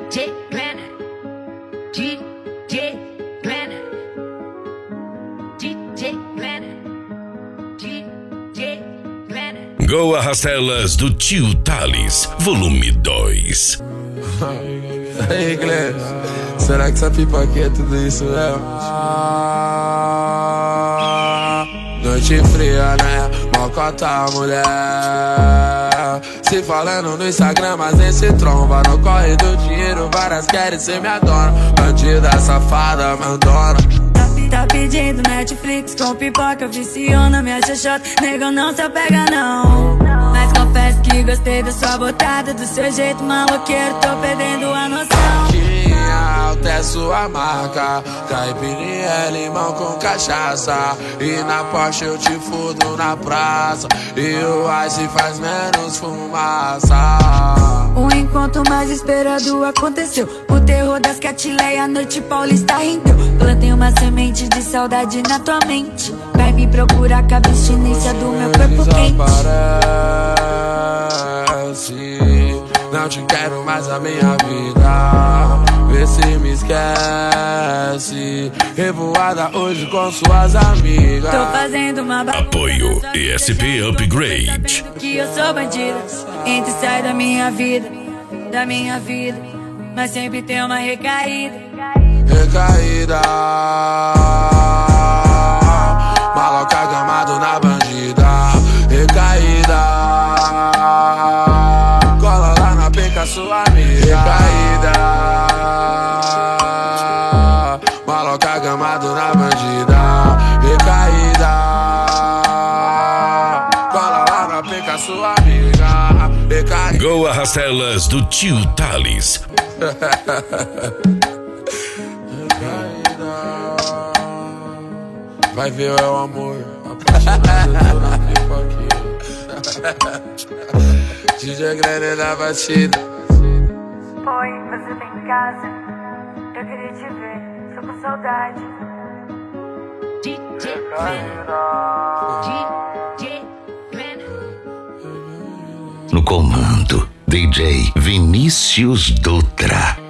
DJ Glenn, DJ Glenn, DJ Glenn, DJ Glenn. Go Arrastelas do Tio Thales, volume 2. Aí, Glenn, será que essa pipa aqui é tudo isso mesmo? Noite fria, né? Mocota, mulher. Se falando no Instagram, mas nem se tromba. No corre do dinheiro, várias querem ser minha dona. Bandida, safada, mandona. Tá pedindo Netflix com pipoca, viciona minha xoxota. Nego, não se apega não. Mas confesso que gostei da sua botada, do seu jeito maloqueiro, tô perdendo a noção. Tinha alta é sua marca, caipirinha é limão com cachaça. E na Porsche eu te fudo na praça, e o ice faz menos fumaça. O encontro mais esperado aconteceu. O terror das Catileia, a noite paulista rendeu. Plantei uma semente de saudade na tua mente. Vai me procurar com a abstinência do meu corpo quente. Desaparece, não te quero mais a minha vida. Vê se me esquece. Revoada hoje com suas amigas. Tô fazendo uma Apoio ESP Upgrade. que eu sou bandida. Entra e sai da minha vida, mas sempre tem uma recaída. Recaída, maloca gamado na bandida. Recaída, cola lá na penca sua amiga. Recaída, maloca gamado na bandida. Recaída, cola lá na penca sua amiga. Recaída. Go Arrastelas do Tio Thales. Vai ver é o amor, apaixonado tô na pipoquinha. DJ Glenn na batida. Oi, você tá em casa? Eu queria te ver, tô com saudade. DJ Glenn, DJ Glenn. No comando, DJ Vinícius Dutra.